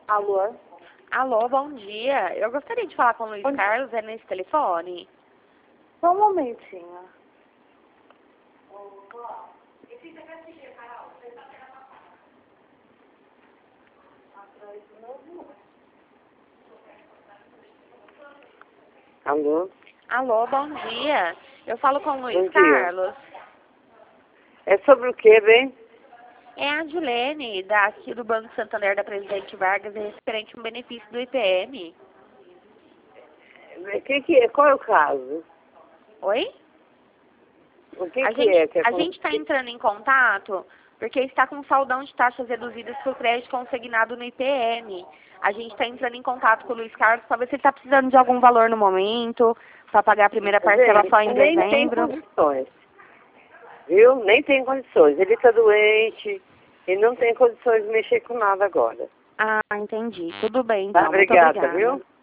Alô? Alô, bom dia. Eu gostaria de falar com o Luiz Bom dia. Carlos, é nesse telefone? Só um momentinho. Alô? Alô, bom dia. Eu falo com o Luiz Bom dia. Carlos. É sobre o que, bem? É a Dilene, daqui do Banco Santander da Presidente Vargas, referente a um benefício do IPM. Qual é o caso? Oi? O que A que é? gente está entrando em contato porque está com saldão de taxas reduzidas por crédito consignado no IPM. A gente está entrando em contato com o Luiz Carlos para ver se ele está precisando de algum valor no momento, para pagar a primeira parcela só em Nem tem dezembro. condições, viu? Nem tem condições. Ele está doente e não tem condições de mexer com nada agora. Ah, entendi. Tudo bem, Tá, então. Muito obrigada, obrigada. viu?